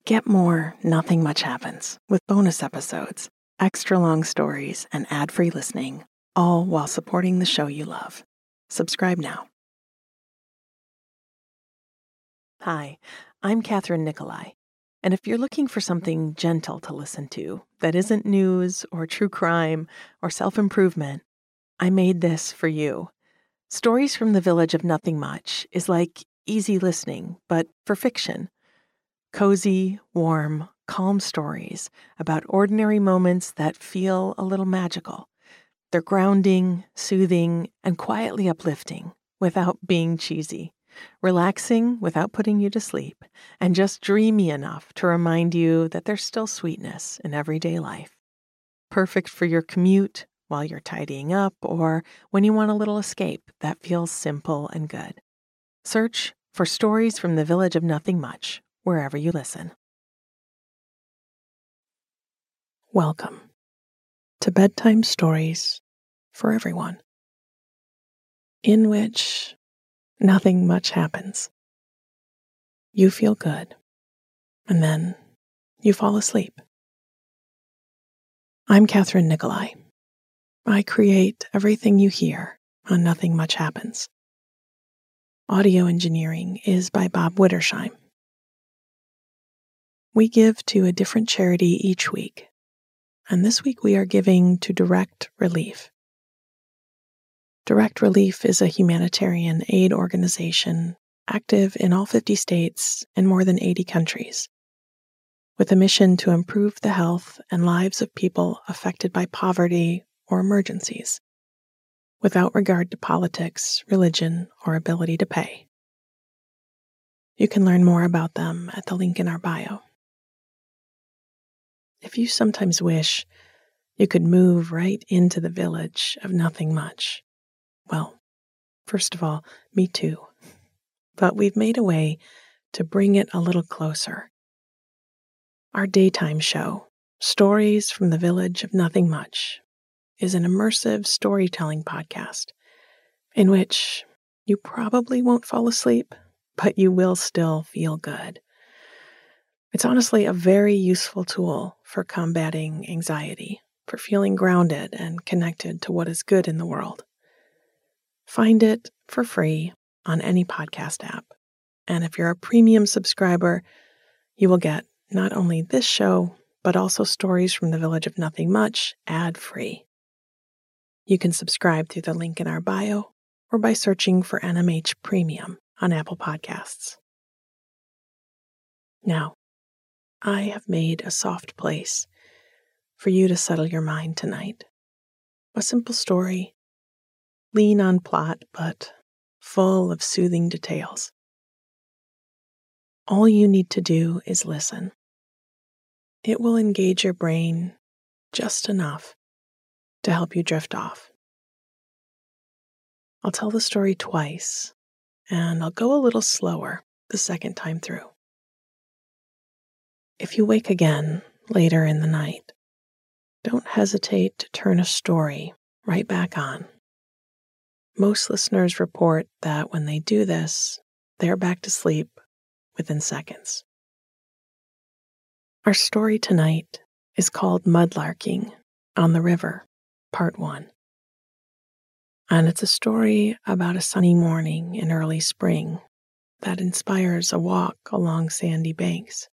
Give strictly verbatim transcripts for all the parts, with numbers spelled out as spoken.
Get more Nothing Much Happens with bonus episodes, extra long stories, and ad-free listening, all while supporting the show you love. Subscribe now. Hi, I'm Catherine Nicolai, and if you're looking for something gentle to listen to that isn't news or true crime or self-improvement, I made this for you. Stories from the Village of Nothing Much is like easy listening, but for fiction. Cozy, warm, calm stories about ordinary moments that feel a little magical. They're grounding, soothing, and quietly uplifting without being cheesy. Relaxing without putting you to sleep, and just dreamy enough to remind you that there's still sweetness in everyday life. Perfect for your commute, while you're tidying up, or when you want a little escape that feels simple and good. Search for Stories from the Village of Nothing Much wherever you listen. Welcome to Bedtime Stories for Everyone, in which nothing much happens. You feel good, and then you fall asleep. I'm Catherine Nicolai. I create everything you hear on Nothing Much Happens. Audio engineering is by Bob Wittersheim. We give to a different charity each week, and this week we are giving to Direct Relief. Direct Relief is a humanitarian aid organization active in all fifty states and more than eighty countries, with a mission to improve the health and lives of people affected by poverty or emergencies, without regard to politics, religion, or ability to pay. You can learn more about them at the link in our bio. If you sometimes wish you could move right into the village of nothing much, well, first of all, me too. But we've made a way to bring it a little closer. Our daytime show, Stories from the Village of Nothing Much, is an immersive storytelling podcast in which you probably won't fall asleep, but you will still feel good. It's honestly a very useful tool for combating anxiety, for feeling grounded and connected to what is good in the world. Find it for free on any podcast app. And if you're a premium subscriber, you will get not only this show, but also Stories from the Village of Nothing Much ad-free. You can subscribe through the link in our bio or by searching for N M H Premium on Apple Podcasts. Now, I have made a soft place for you to settle your mind tonight. A simple story, lean on plot, but full of soothing details. All you need to do is listen. It will engage your brain just enough to help you drift off. I'll tell the story twice, and I'll go a little slower the second time through. If you wake again later in the night, don't hesitate to turn a story right back on. Most listeners report that when they do this, they're back to sleep within seconds. Our story tonight is called Mudlarking on the River, Part one. And it's a story about a sunny morning in early spring that inspires a walk along sandy banks.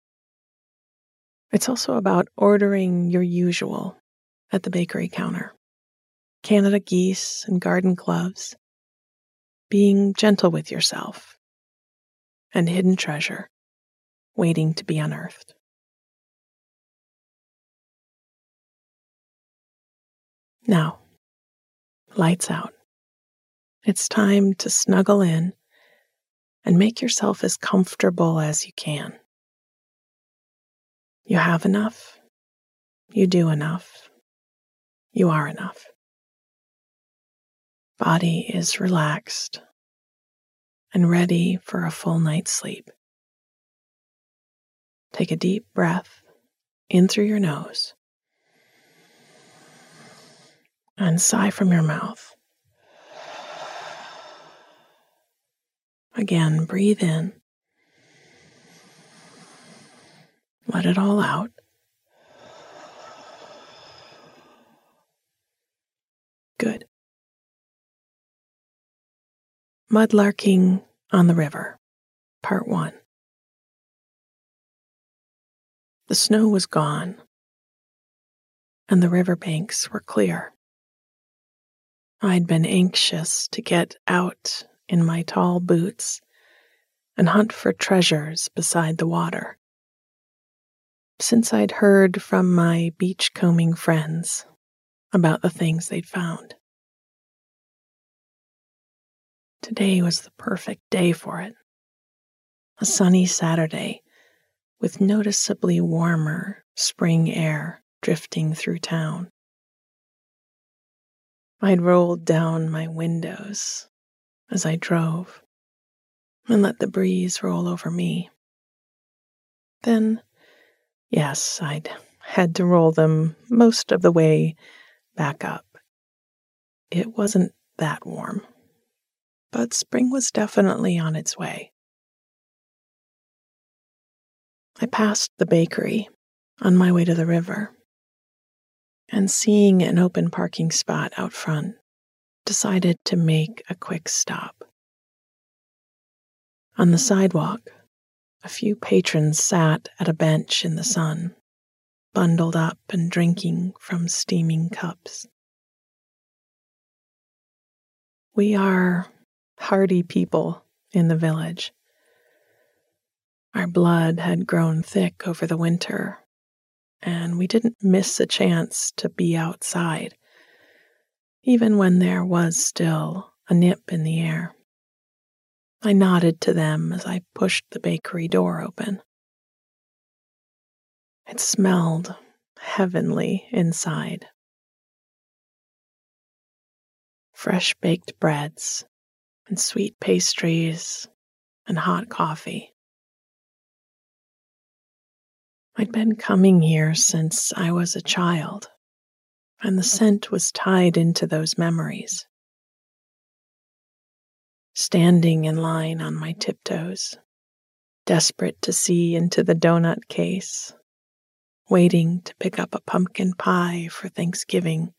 It's also about ordering your usual at the bakery counter, Canada geese and garden gloves, being gentle with yourself, and hidden treasure waiting to be unearthed. Now, lights out. It's time to snuggle in and make yourself as comfortable as you can. You have enough. You do enough. You are enough. Body is relaxed and ready for a full night's sleep. Take a deep breath in through your nose and sigh from your mouth. Again, breathe in Let it all out. Good. Mudlarking on the River, Part one. The snow was gone, and the riverbanks were clear. I'd been anxious to get out in my tall boots and hunt for treasures beside the water, since I'd heard from my beachcombing friends about the things they'd found. Today was the perfect day for it. A sunny Saturday with noticeably warmer spring air drifting through town. I'd rolled down my windows as I drove and let the breeze roll over me. Then, yes, I'd had to roll them most of the way back up. It wasn't that warm, but spring was definitely on its way. I passed the bakery on my way to the river, and seeing an open parking spot out front, decided to make a quick stop. On the sidewalk, a few patrons sat at a bench in the sun, bundled up and drinking from steaming cups. We are hardy people in the village. Our blood had grown thick over the winter, and we didn't miss a chance to be outside, even when there was still a nip in the air. I nodded to them as I pushed the bakery door open. It smelled heavenly inside. Fresh baked breads and sweet pastries and hot coffee. I'd been coming here since I was a child, and the scent was tied into those memories. Standing in line on my tiptoes, desperate to see into the donut case, waiting to pick up a pumpkin pie for Thanksgiving,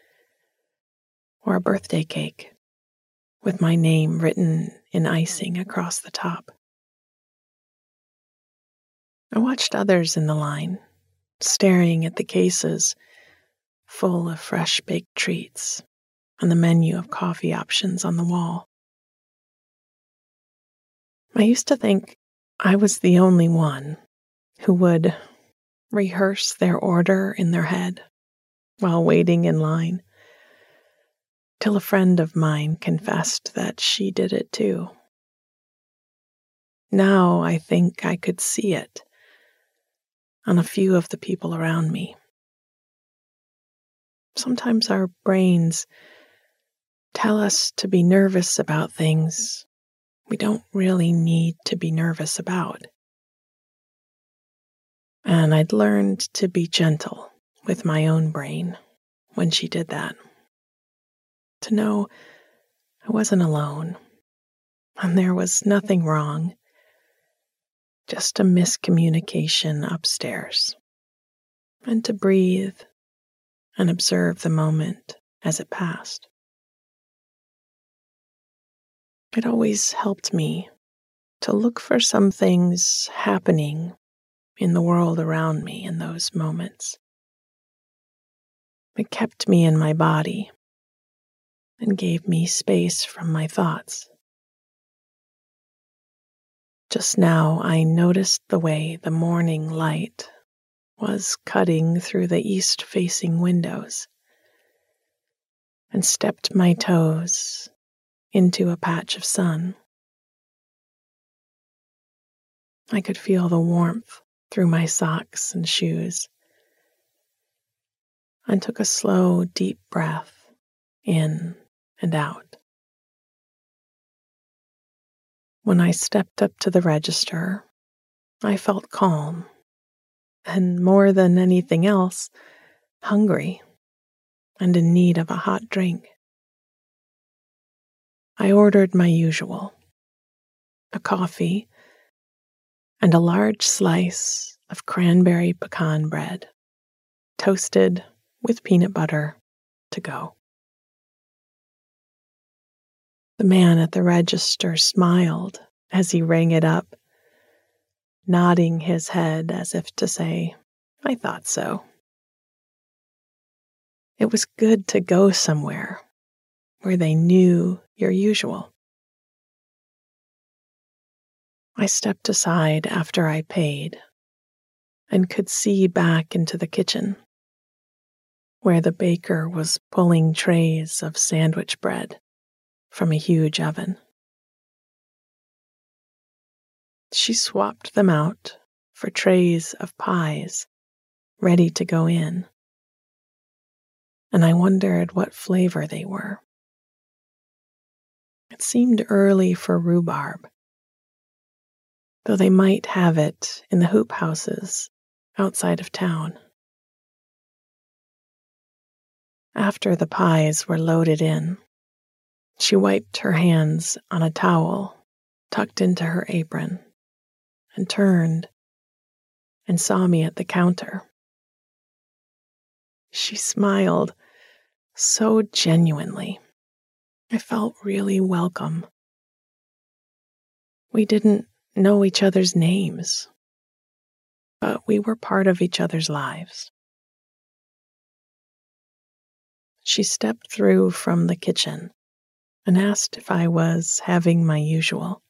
or a birthday cake with my name written in icing across the top. I watched others in the line, staring at the cases full of fresh baked treats and the menu of coffee options on the wall. I used to think I was the only one who would rehearse their order in their head while waiting in line, till a friend of mine confessed that she did it too. Now I think I could see it on a few of the people around me. Sometimes our brains tell us to be nervous about things we don't really need to be nervous about. And I'd learned to be gentle with my own brain when she did that. To know I wasn't alone, and there was nothing wrong, just a miscommunication upstairs, and to breathe and observe the moment as it passed. It always helped me to look for some things happening in the world around me in those moments. It kept me in my body and gave me space from my thoughts. Just now I noticed the way the morning light was cutting through the east-facing windows, and stepped my toes into a patch of sun. I could feel the warmth through my socks and shoes, and took a slow, deep breath in and out. When I stepped up to the register, I felt calm, and more than anything else, hungry and in need of a hot drink. I ordered my usual, a coffee and a large slice of cranberry pecan bread, toasted with peanut butter to go. The man at the register smiled as he rang it up, nodding his head as if to say, "I thought so." It was good to go somewhere where they knew your usual. I stepped aside after I paid and could see back into the kitchen, where the baker was pulling trays of sandwich bread from a huge oven. She swapped them out for trays of pies ready to go in, and I wondered what flavor they were. It seemed early for rhubarb, though they might have it in the hoop houses outside of town. After the pies were loaded in, she wiped her hands on a towel tucked into her apron and turned and saw me at the counter. She smiled so genuinely. I felt really welcome. We didn't know each other's names, but we were part of each other's lives. She stepped through from the kitchen and asked if I was having my usual.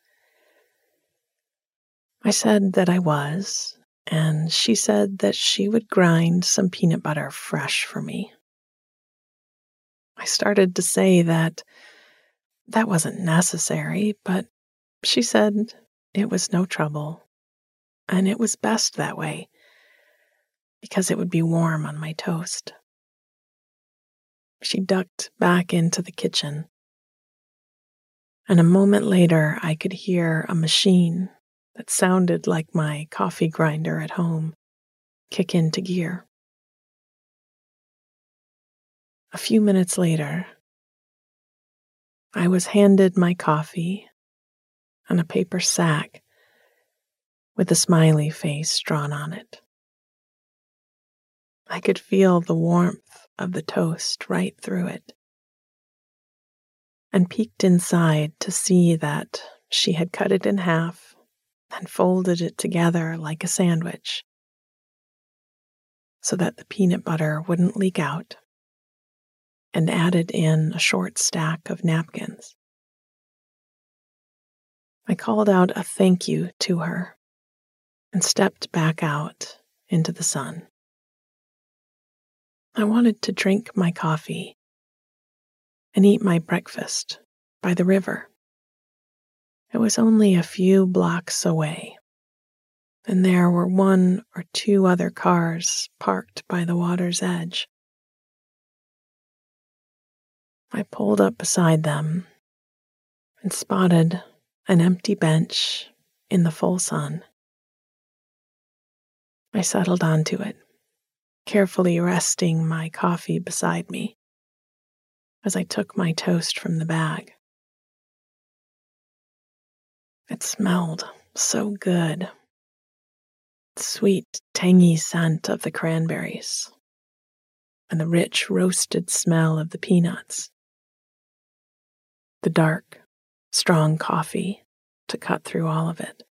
I said that I was, and she said that she would grind some peanut butter fresh for me. I started to say that that wasn't necessary, but she said it was no trouble, and it was best that way, because it would be warm on my toast. She ducked back into the kitchen, and a moment later I could hear a machine that sounded like my coffee grinder at home kick into gear. A few minutes later, I was handed my coffee and a paper sack with a smiley face drawn on it. I could feel the warmth of the toast right through it, and peeked inside to see that she had cut it in half and folded it together like a sandwich so that the peanut butter wouldn't leak out, and added in a short stack of napkins. I called out a thank you to her and stepped back out into the sun. I wanted to drink my coffee and eat my breakfast by the river. It was only a few blocks away, and there were one or two other cars parked by the water's edge. I pulled up beside them and spotted an empty bench in the full sun. I settled onto it, carefully resting my coffee beside me as I took my toast from the bag. It smelled so good. Sweet, tangy scent of the cranberries and the rich roasted smell of the peanuts. The dark, strong coffee to cut through all of it.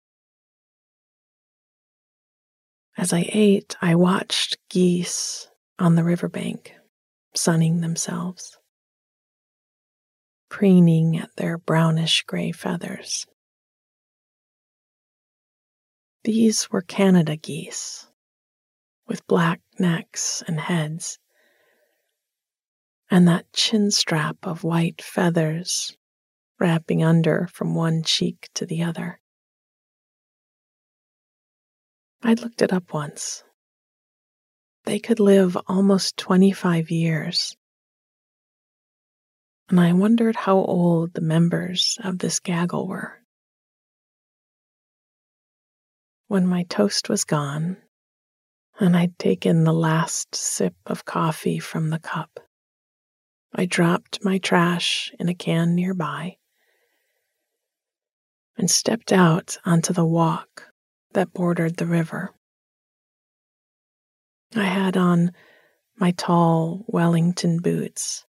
As I ate, I watched geese on the riverbank, sunning themselves, preening at their brownish-gray feathers. These were Canada geese, with black necks and heads, and that chin strap of white feathers wrapping under from one cheek to the other. I'd looked it up once. They could live almost twenty-five years, and I wondered how old the members of this gaggle were. When my toast was gone, and I'd taken the last sip of coffee from the cup, I dropped my trash in a can nearby and stepped out onto the walk that bordered the river. I had on my tall Wellington boots,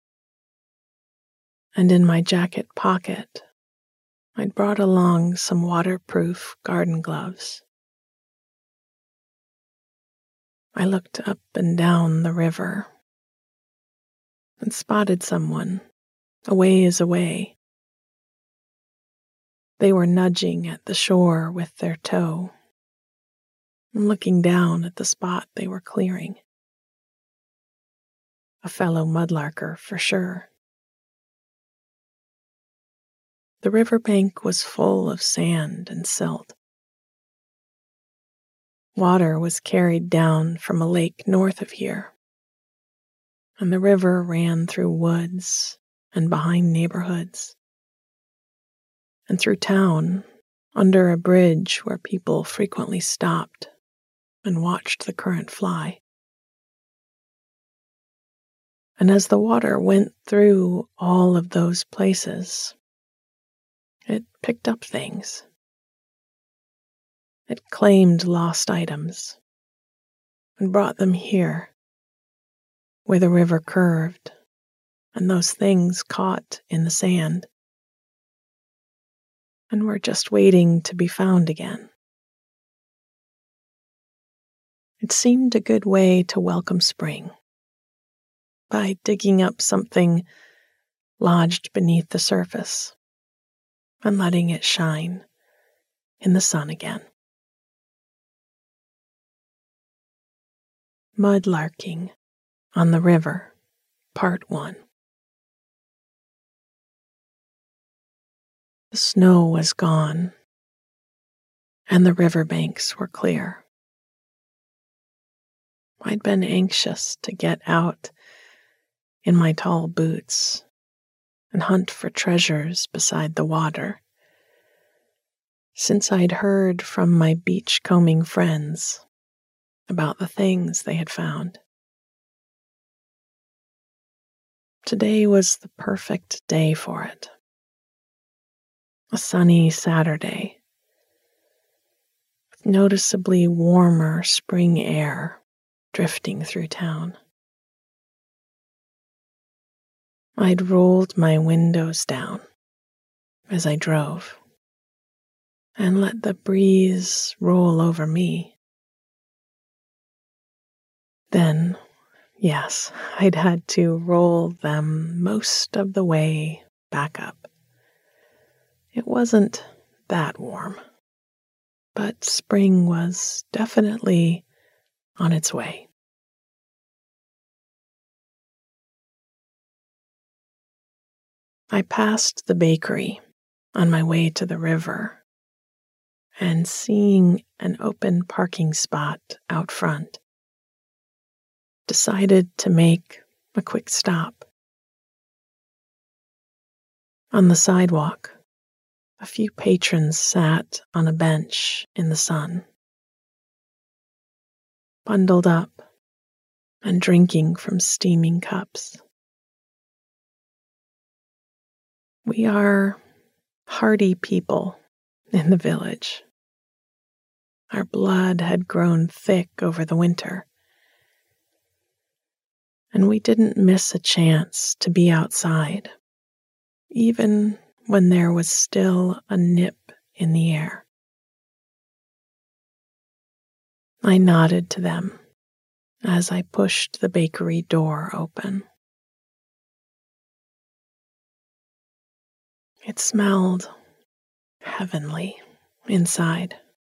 and in my jacket pocket, I'd brought along some waterproof garden gloves. I looked up and down the river and spotted someone a ways away. They were nudging at the shore with their toe and looking down at the spot they were clearing. A fellow mudlarker for sure. The riverbank was full of sand and silt. Water was carried down from a lake north of here, and the river ran through woods and behind neighborhoods, and through town under a bridge where people frequently stopped and watched the current fly. And as the water went through all of those places, it picked up things. It claimed lost items and brought them here, where the river curved, and those things caught in the sand, and were just waiting to be found again. It seemed a good way to welcome spring, by digging up something lodged beneath the surface and letting it shine in the sun again. Mudlarking on the River, Part one. The snow was gone, and the riverbanks were clear. I'd been anxious to get out in my tall boots and hunt for treasures beside the water, since I'd heard from my beachcombing friends about the things they had found. Today was the perfect day for it. A sunny Saturday, with noticeably warmer spring air drifting through town. I'd rolled my windows down as I drove and let the breeze roll over me. Then, yes, I'd had to roll them most of the way back up. It wasn't that warm, but spring was definitely on its way. I passed the bakery on my way to the river, and seeing an open parking spot out front, decided to make a quick stop. On the sidewalk, a few patrons sat on a bench in the sun, bundled up and drinking from steaming cups. We are hardy people in the village. Our blood had grown thick over the winter, and we didn't miss a chance to be outside, even when there was still a nip in the air. I nodded to them as I pushed the bakery door open. It smelled heavenly inside.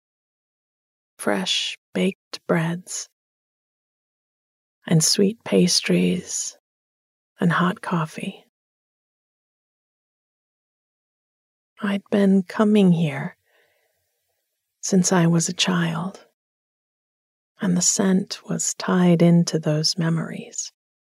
Fresh baked breads and sweet pastries and hot coffee. I'd been coming here since I was a child, and the scent was tied into those memories.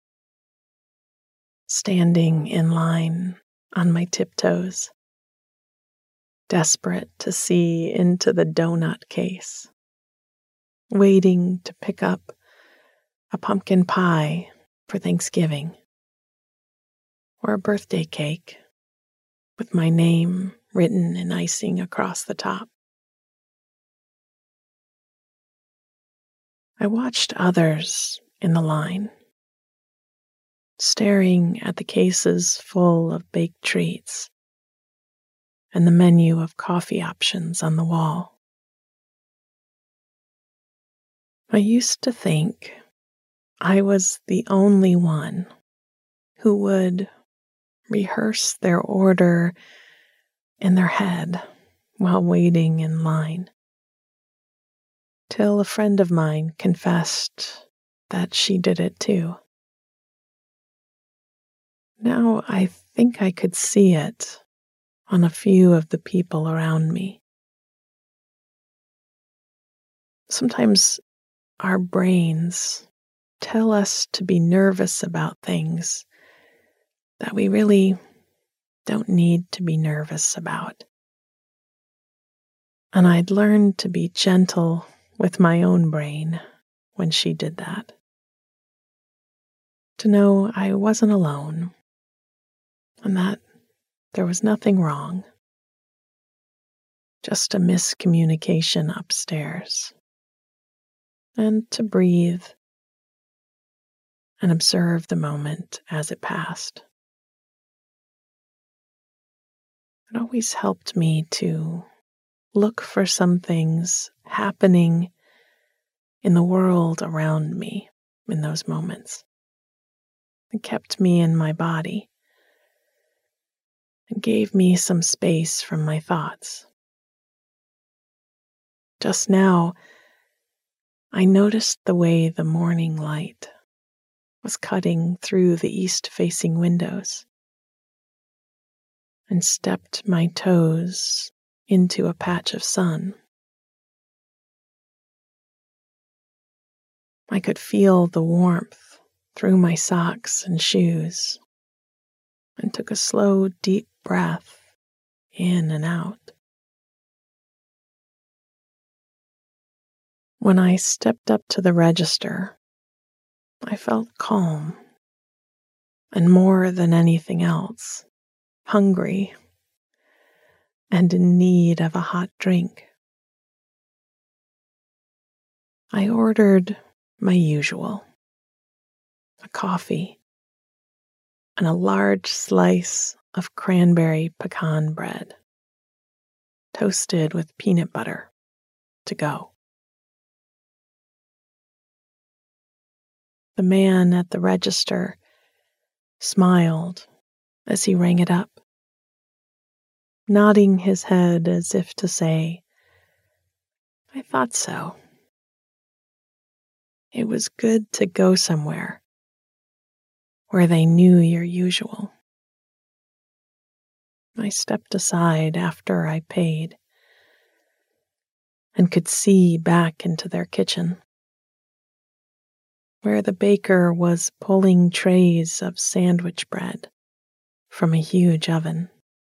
Standing in line on my tiptoes, desperate to see into the donut case, waiting to pick up a pumpkin pie for Thanksgiving, or a birthday cake with my name written in icing across the top. I watched others in the line, staring at the cases full of baked treats and the menu of coffee options on the wall. I used to think I was the only one who would rehearse their order in their head while waiting in line, till a friend of mine confessed that she did it too. Now I think I could see it on a few of the people around me. Sometimes our brains tell us to be nervous about things that we really don't need to be nervous about. And I'd learned to be gentle with my own brain when she did that. To know I wasn't alone and that there was nothing wrong, just a miscommunication upstairs. And to breathe and observe the moment as it passed. It always helped me to look for some things happening in the world around me in those moments. It kept me in my body and gave me some space from my thoughts. Just now, I noticed the way the morning light was cutting through the east-facing windows and stepped my toes into a patch of sun. I could feel the warmth through my socks and shoes and took a slow, deep breath in and out. When I stepped up to the register, I felt calm and, more than anything else, hungry and in need of a hot drink. I ordered my usual, a coffee and a large slice of cranberry pecan bread, toasted with peanut butter, to go. The man at the register smiled as he rang it up, nodding his head as if to say, "I thought so." It was good to go somewhere where they knew your usual. I stepped aside after I paid and could see back into their kitchen, where the baker was pulling trays of sandwich bread from a huge oven.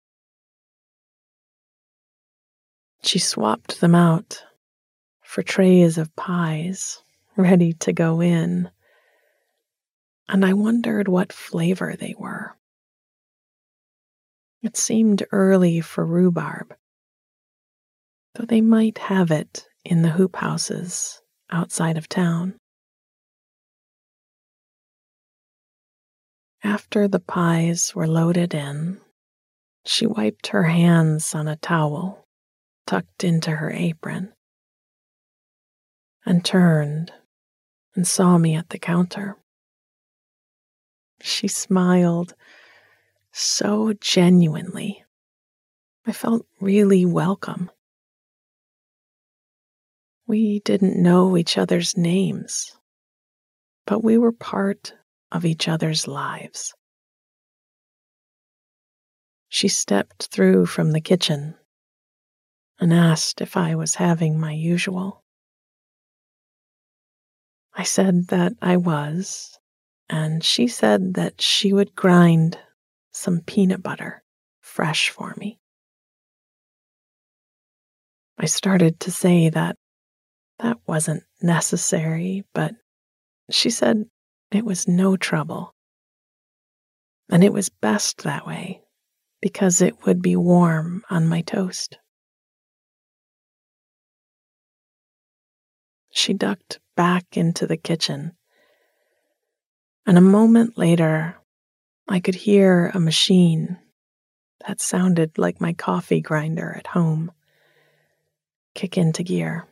She swapped them out for trays of pies ready to go in, and I wondered what flavor they were. It seemed early for rhubarb, though they might have it in the hoop houses outside of town. After the pies were loaded in, she wiped her hands on a towel tucked into her apron and turned and saw me at the counter. She smiled so genuinely. I felt really welcome. We didn't know each other's names, but we were part of each other's lives. She stepped through from the kitchen and asked if I was having my usual. I said that I was, and she said that she would grind some peanut butter fresh for me. I started to say that that wasn't necessary, but she said it was no trouble, and it was best that way because it would be warm on my toast. she ducked back into the kitchen, and a moment later, I could hear a machine that sounded like my coffee grinder at home kick into gear.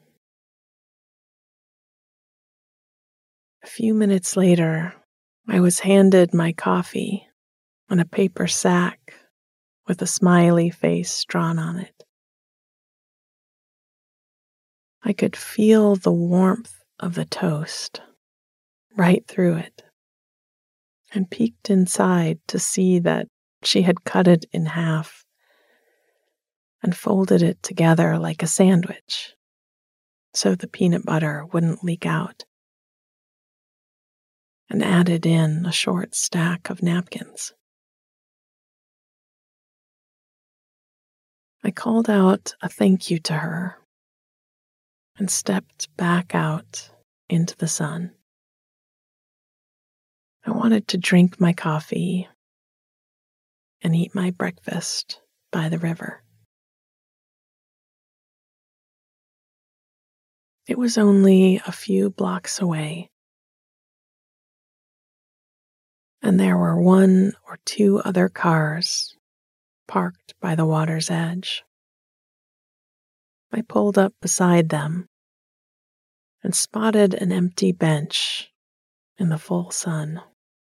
A few minutes later, I was handed my coffee on a paper sack with a smiley face drawn on it. I could feel the warmth of the toast right through it, and peeked inside to see that she had cut it in half and folded it together like a sandwich so the peanut butter wouldn't leak out, and added in a short stack of napkins. I called out a thank you to her and stepped back out into the sun. I wanted to drink my coffee and eat my breakfast by the river. It was only a few blocks away, and there were one or two other cars parked by the water's edge. I pulled up beside them and spotted an empty bench in the full sun.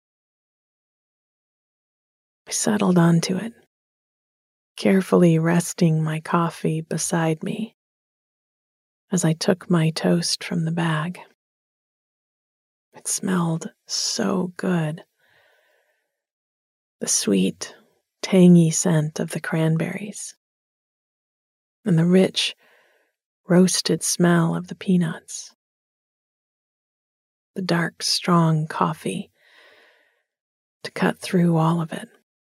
I settled onto it, carefully resting my coffee beside me as I took my toast from the bag. It smelled so good. The sweet, tangy scent of the cranberries, and the rich, roasted smell of the peanuts. The dark, strong coffee to cut through all of it.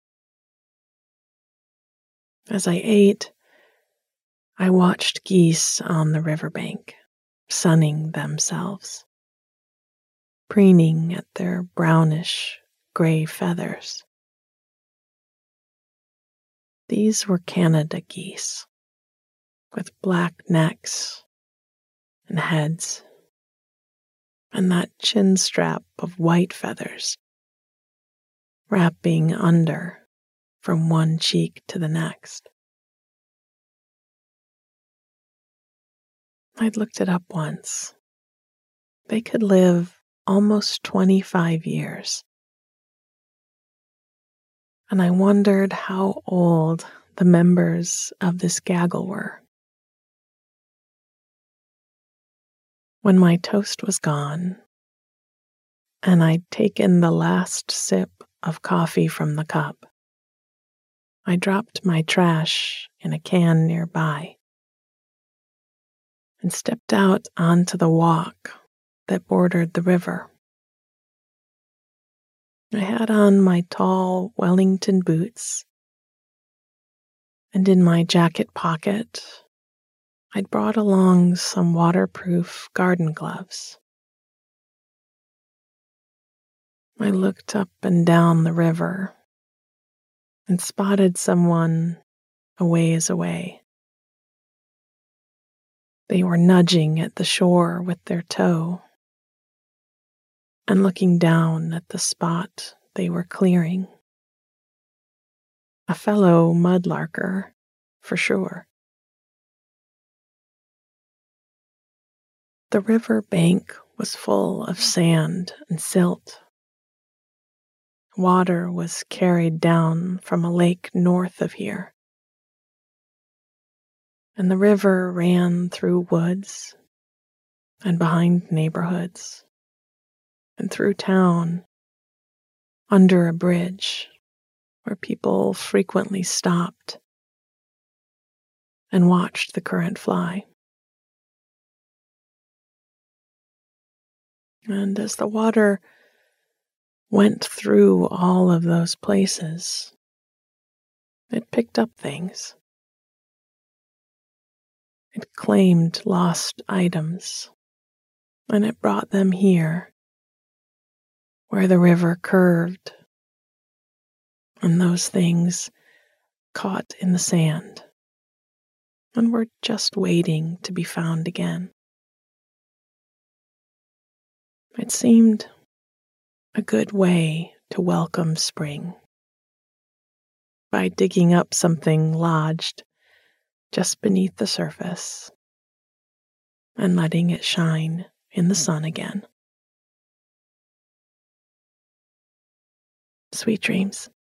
As I ate, I watched geese on the riverbank, sunning themselves, preening at their brownish gray feathers. These were Canada geese, with black necks and heads, and that chin strap of white feathers wrapping under from one cheek to the next. I'd looked it up once. They could live almost twenty-five years. And I wondered how old the members of this gaggle were. When my toast was gone, and I'd taken the last sip of coffee from the cup, I dropped my trash in a can nearby and stepped out onto the walk that bordered the river. I had on my tall Wellington boots, and in my jacket pocket, I'd brought along some waterproof garden gloves. I looked up and down the river and spotted someone a ways away. They were nudging at the shore with their toe and looking down at the spot they were clearing. A fellow mudlarker, for sure. The river bank was full of sand and silt. Water was carried down from a lake north of here, and the river ran through woods and behind neighborhoods and through town, under a bridge where people frequently stopped and watched the current fly. And as the water went through all of those places, it picked up things. It claimed lost items, and it brought them here, where the river curved, and those things caught in the sand, and were just waiting to be found again. It seemed a good way to welcome spring by digging up something lodged just beneath the surface and letting it shine in the sun again. Sweet dreams.